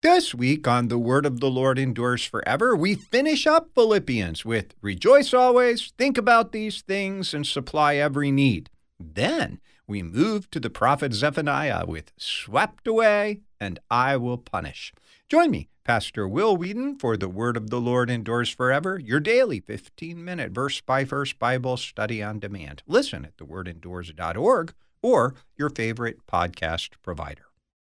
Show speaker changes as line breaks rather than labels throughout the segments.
This week on The Word of the Lord Endures Forever, we finish up Philippians with rejoice always, think about these things, and supply every need. Then we move to the prophet Zephaniah with swept away, and I will punish. Join me, Pastor Will Whedon, for The Word of the Lord Endures Forever, your daily 15-minute verse-by-verse Bible study on demand. Listen at thewordendures.org or your favorite podcast provider.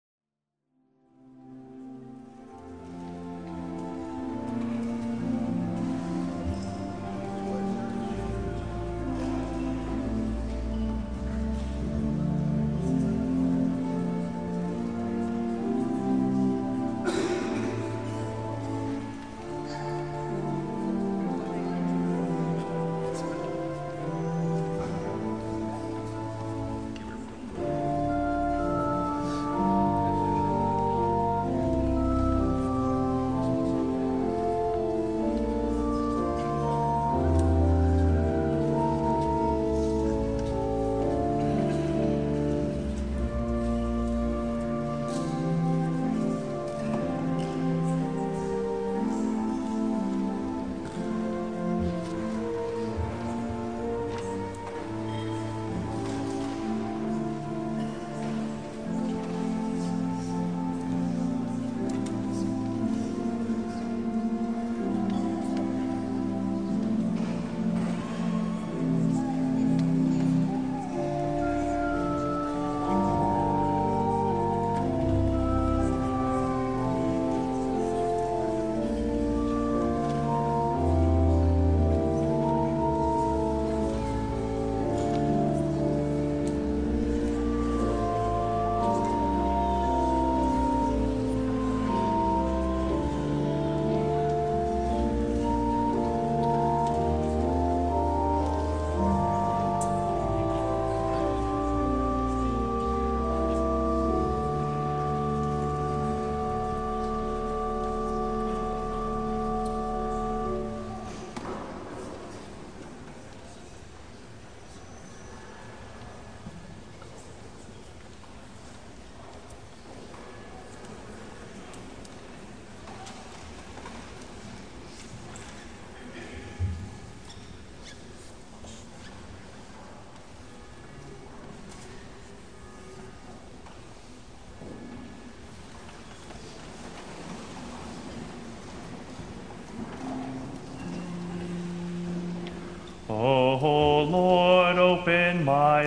O Lord, open my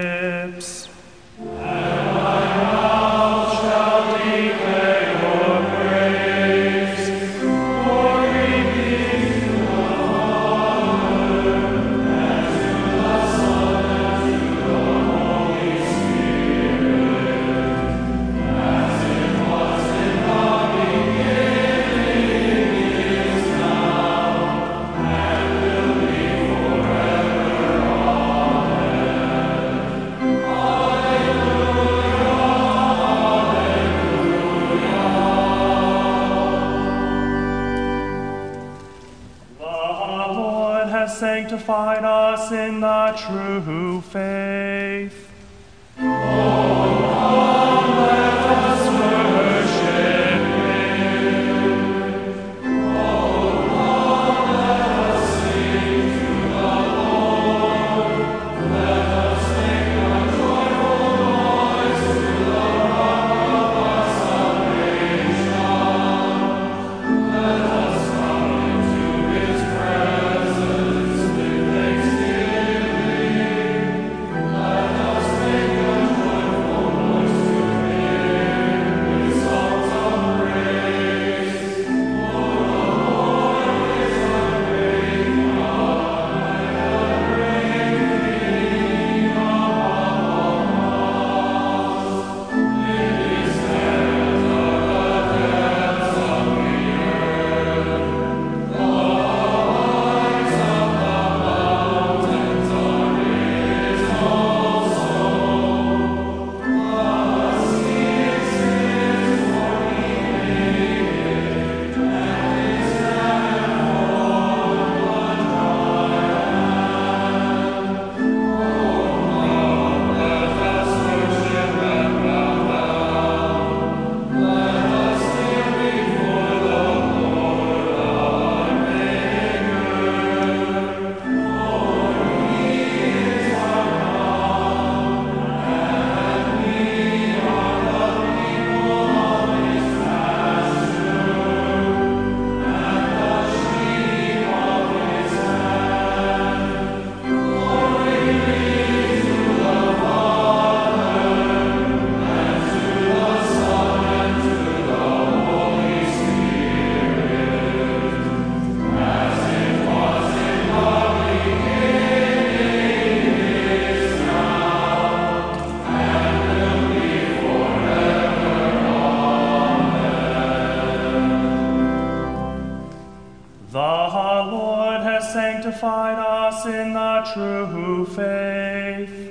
lips, and my mouth shall declare your praise. Glory be to the Father, and to the Son, and to the Holy Spirit, as it was in the beginning, is now, and will be forever. The Lord has sanctified us in the true faith. Let us make a joyful noise to sanctified us in the true faith.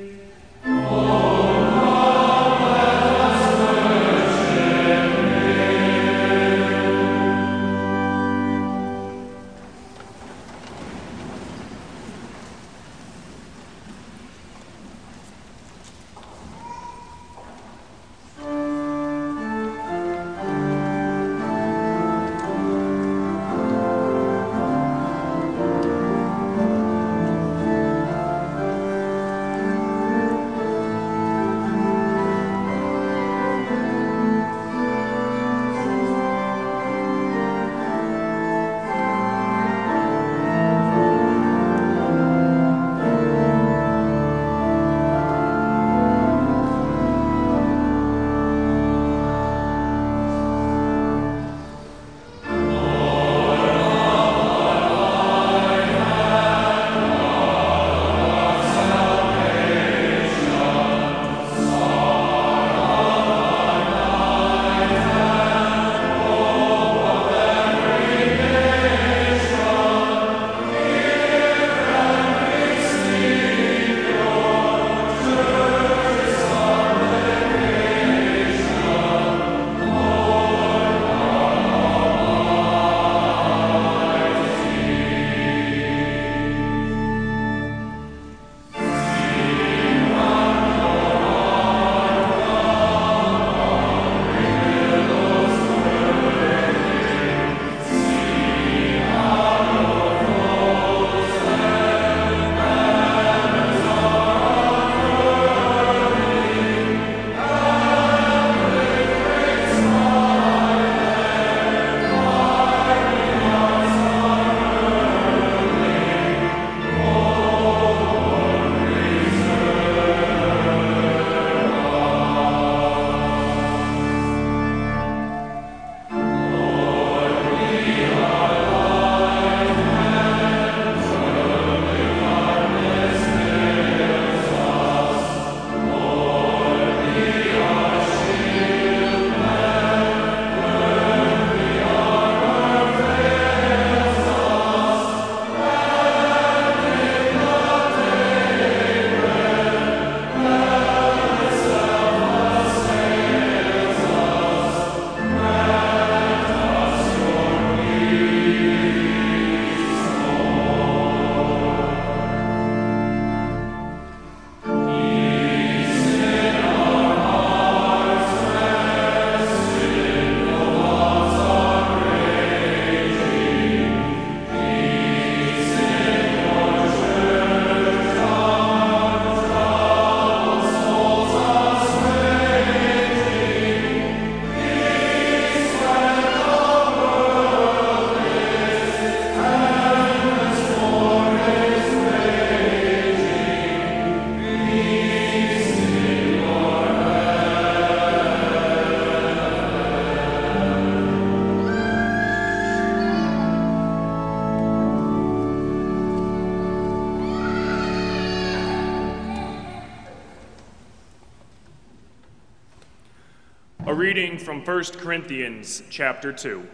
A reading from 1 Corinthians chapter 2.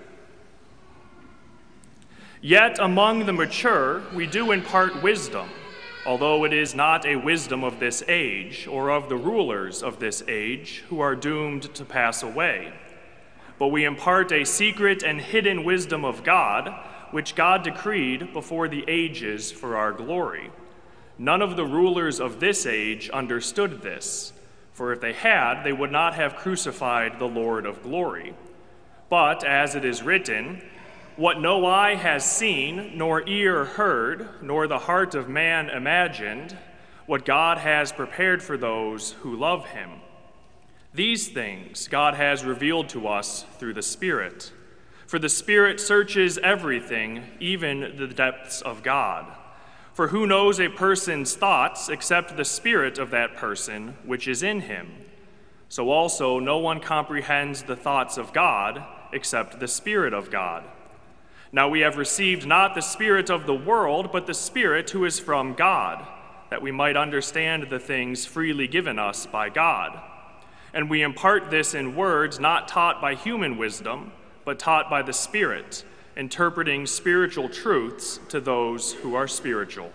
Yet among the mature we do impart wisdom, although it is not a wisdom of this age or of the rulers of this age who are doomed to pass away. But we impart a secret and hidden wisdom of God, which God decreed before the ages for our glory. None of the rulers of this age understood this, for if they had, they would not have crucified the Lord of glory. But as it is written, what no eye has seen, nor ear heard, nor the heart of man imagined, what God has prepared for those who love him. These things God has revealed to us through the Spirit. For the Spirit searches everything, even the depths of God. For who knows a person's thoughts except the spirit of that person which is in him? So also no one comprehends the thoughts of God except the Spirit of God. Now we have received not the spirit of the world, but the Spirit who is from God, that we might understand the things freely given us by God. And we impart this in words not taught by human wisdom, but taught by the Spirit, interpreting spiritual truths to those who are spiritual.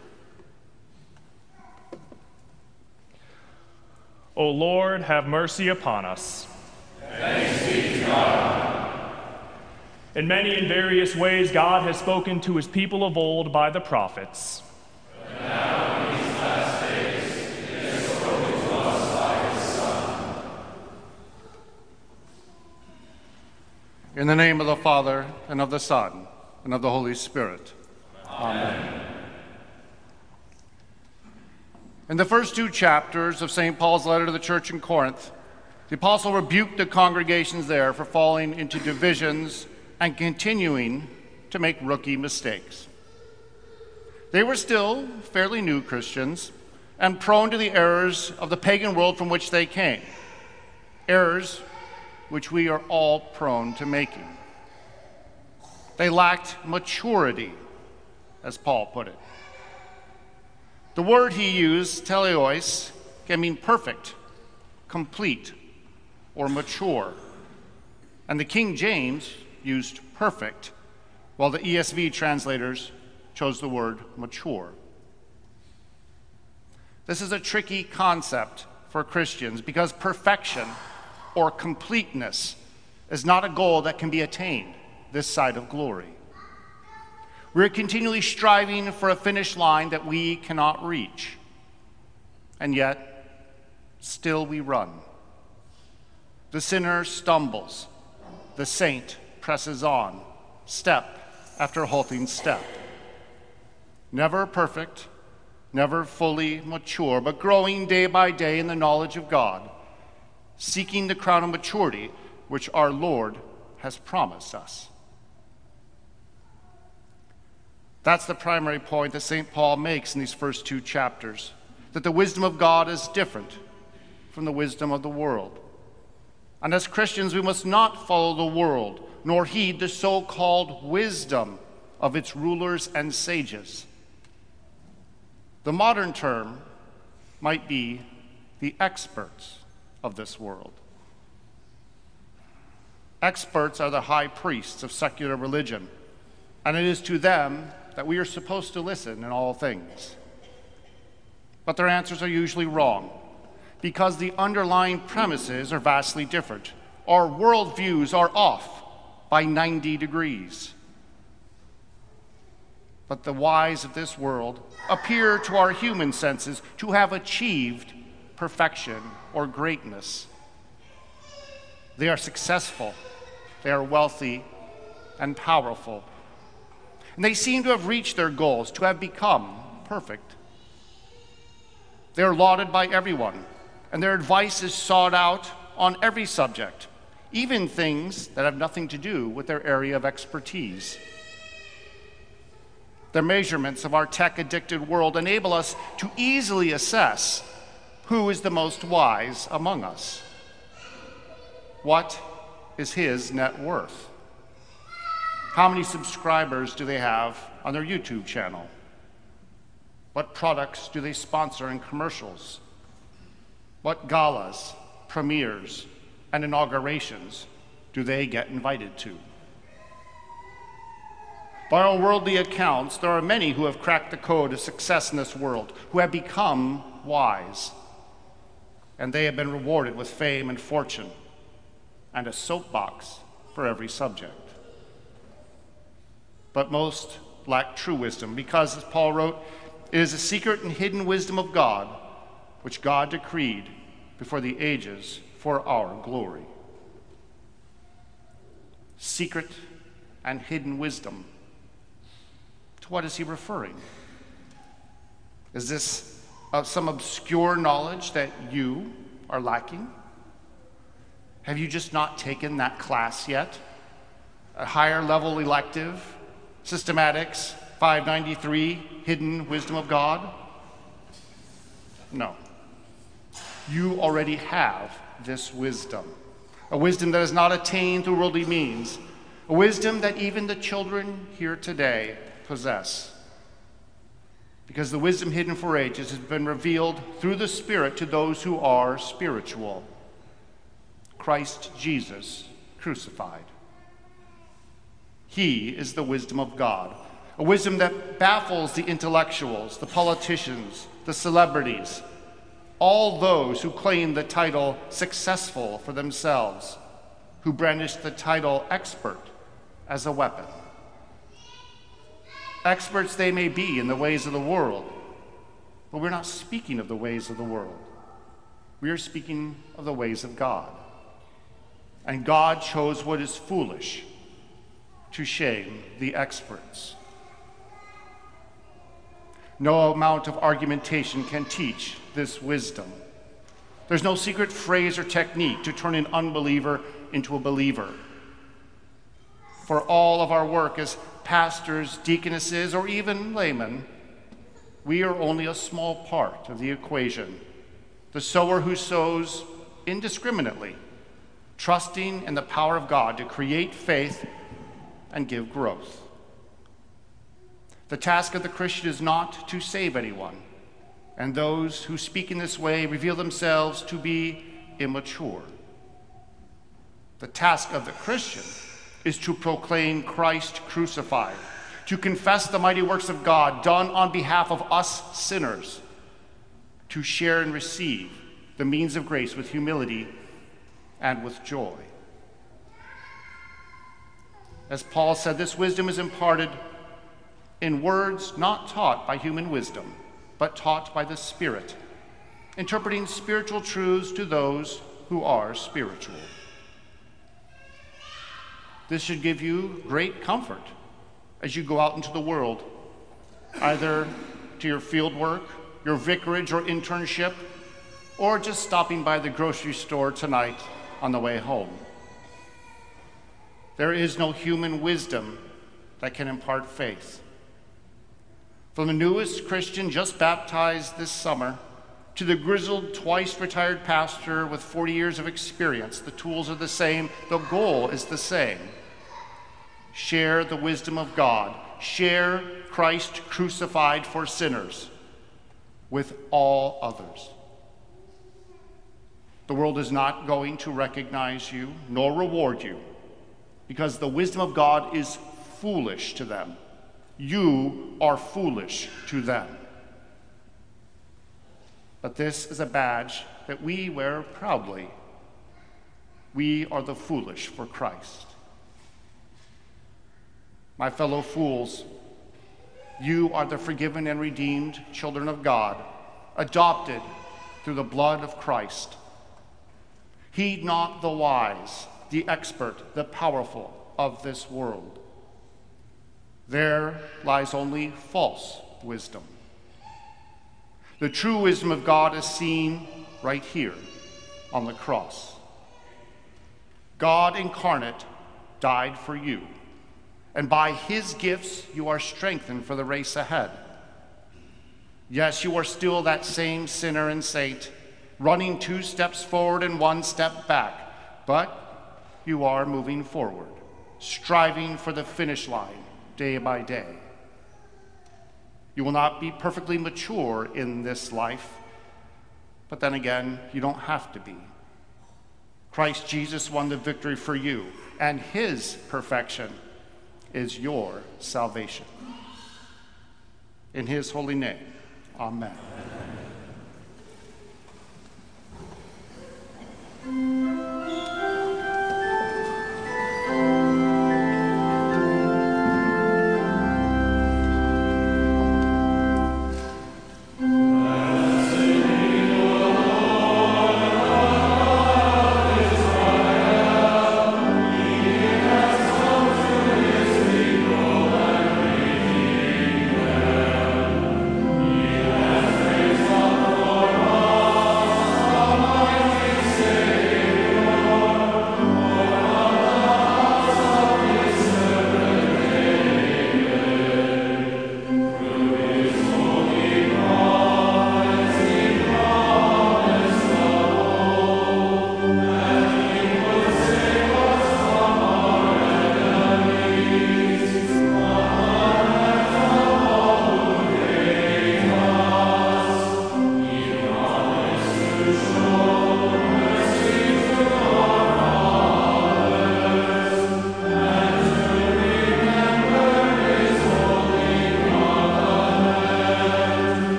O Lord, have mercy upon us.
Thanks be to God.
In many and various ways, God has spoken to his people of old by the prophets.
But now in these last days, he has spoken to us by his Son.
In the name of the Father, and of the Son, and of the Holy Spirit. Amen. In the first two chapters of St. Paul's letter to the church in Corinth, the apostle rebuked the congregations there for falling into divisions and continuing to make rookie mistakes. They were still fairly new Christians and prone to the errors of the pagan world from which they came, errors which we are all prone to making. They lacked maturity, as Paul put it. The word he used, teleos, can mean perfect, complete, or mature. And the King James used perfect, while the ESV translators chose the word mature. This is a tricky concept for Christians because perfection or completeness is not a goal that can be attained this side of glory. We're continually striving for a finish line that we cannot reach, and yet still we run. The sinner stumbles, the saint presses on, step after halting step. Never perfect, never fully mature, but growing day by day in the knowledge of God, seeking the crown of maturity which our Lord has promised us. That's the primary point that St. Paul makes in these first two chapters, that the wisdom of God is different from the wisdom of the world. And as Christians, we must not follow the world, nor heed the so-called wisdom of its rulers and sages. The modern term might be the experts of this world. Experts are the high priests of secular religion, and it is to them that we are supposed to listen in all things. But their answers are usually wrong, because the underlying premises are vastly different. Our worldviews are off by 90 degrees. But the wise of this world appear to our human senses to have achieved perfection or greatness. They are successful, they are wealthy and powerful. And they seem to have reached their goals, to have become perfect. They are lauded by everyone, and their advice is sought out on every subject, even things that have nothing to do with their area of expertise. Their measurements of our tech-addicted world enable us to easily assess who is the most wise among us. What is his net worth? How many subscribers do they have on their YouTube channel? What products do they sponsor in commercials? What galas, premieres, and inaugurations do they get invited to? By our worldly accounts, there are many who have cracked the code of success in this world, who have become wise, and they have been rewarded with fame and fortune, and a soapbox for every subject. But most lack true wisdom, because, as Paul wrote, it is a secret and hidden wisdom of God, which God decreed before the ages for our glory. Secret and hidden wisdom. To what is he referring? Is this some obscure knowledge that you are lacking? Have you just not taken that class yet? A higher level elective? Systematics, 593, Hidden Wisdom of God? No. You already have this wisdom. A wisdom that is not attained through worldly means. A wisdom that even the children here today possess. Because the wisdom hidden for ages has been revealed through the Spirit to those who are spiritual. Christ Jesus crucified. He is the wisdom of God, a wisdom that baffles the intellectuals, the politicians, the celebrities, all those who claim the title successful for themselves, who brandish the title expert as a weapon. Experts they may be in the ways of the world, but we're not speaking of the ways of the world. We are speaking of the ways of God. And God chose what is foolish to shame the experts. No amount of argumentation can teach this wisdom. There's no secret phrase or technique to turn an unbeliever into a believer. For all of our work as pastors, deaconesses, or even laymen, we are only a small part of the equation. The sower who sows indiscriminately, trusting in the power of God to create faith and give growth. The task of the Christian is not to save anyone, and those who speak in this way reveal themselves to be immature. The task of the Christian is to proclaim Christ crucified, to confess the mighty works of God done on behalf of us sinners, to share and receive the means of grace with humility and with joy. As Paul said, this wisdom is imparted in words not taught by human wisdom, but taught by the Spirit, interpreting spiritual truths to those who are spiritual. This should give you great comfort as you go out into the world, either to your field work, your vicarage or internship, or just stopping by the grocery store tonight on the way home. There is no human wisdom that can impart faith. From the newest Christian just baptized this summer to the grizzled, twice-retired pastor with 40 years of experience, the tools are the same, the goal is the same. Share the wisdom of God. Share Christ crucified for sinners with all others. The world is not going to recognize you nor reward you because the wisdom of God is foolish to them. You are foolish to them. But this is a badge that we wear proudly. We are the foolish for Christ. My fellow fools, you are the forgiven and redeemed children of God, adopted through the blood of Christ. Heed not the wise, the expert, the powerful of this world. There lies only false wisdom. The true wisdom of God is seen right here on the cross. God incarnate died for you, and by his gifts you are strengthened for the race ahead. Yes, you are still that same sinner and saint, running 2 steps forward and 1 step back, but you are moving forward, striving for the finish line day by day. You will not be perfectly mature in this life, but then again, you don't have to be. Christ Jesus won the victory for you, and his perfection is your salvation. In his holy name, amen.
Amen.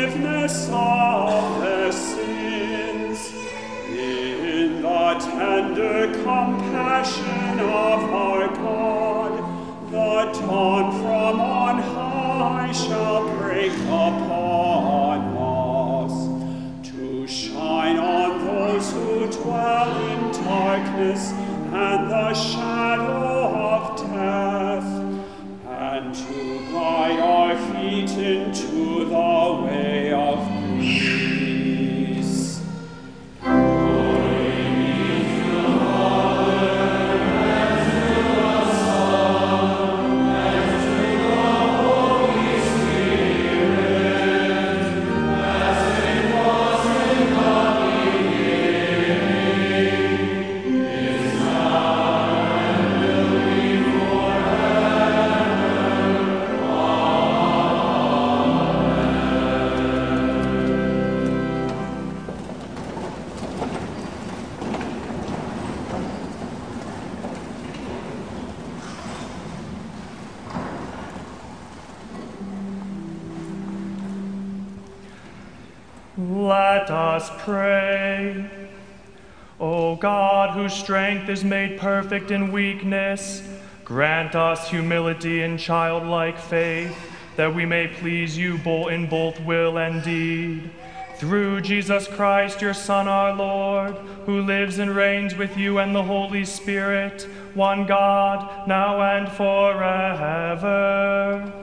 forgiveness of their sins. In the tender compassion of our God, the dawn from on high shall break upon us, to shine on those who dwell in darkness and the shadow of death, and to guide our feet into the way of peace.
Let us pray. O God, whose strength is made perfect in weakness, grant us humility and childlike faith, that we may please you in both will and deed. Through Jesus Christ, your Son, our Lord, who lives and reigns with you and the Holy Spirit, one God, now and forever.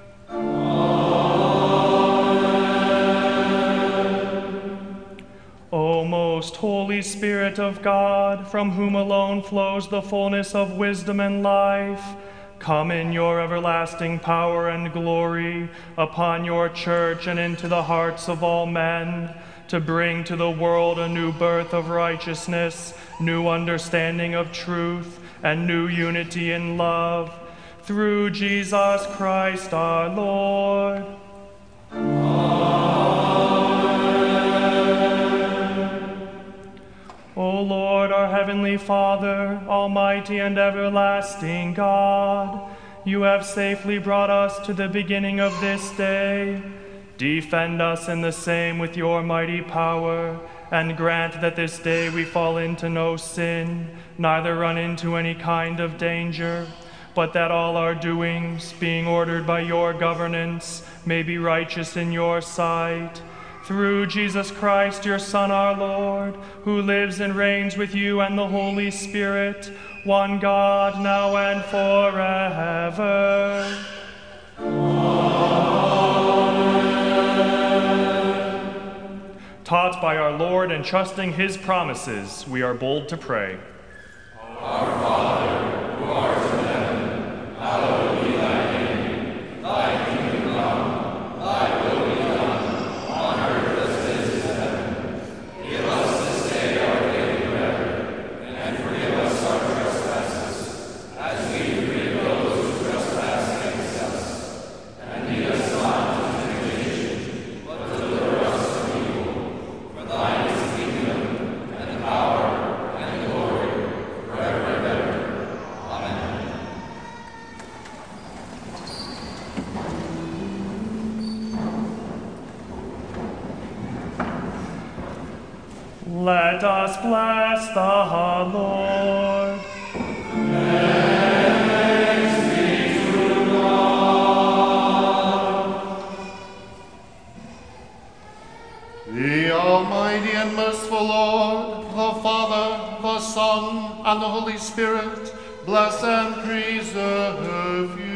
O most holy Spirit of God, from whom alone flows the fullness of wisdom and life, come in your everlasting power and glory upon your church and into the hearts of all men, to bring to the world a new birth of righteousness, new understanding of truth, and new unity in love. Through Jesus Christ our Lord. O Lord, our heavenly Father, almighty and everlasting God, you have safely brought us to the beginning of this day. Defend us in the same with your mighty power, and grant that this day we fall into no sin, neither run into any kind of danger, but that all our doings, being ordered by your governance, may be righteous in your sight. Through Jesus Christ, your Son, our Lord, who lives and reigns with you and the Holy Spirit, one God, now and forever. Amen. Taught by our Lord and trusting his promises, we are bold to pray.
Our Father, who art in heaven, hallowed be thy name. Thy kingdom come, thy will be done.
Let us bless the Lord.
Thanks be to God.
The Almighty and merciful Lord, the Father, the Son, and the Holy Spirit, bless and preserve you.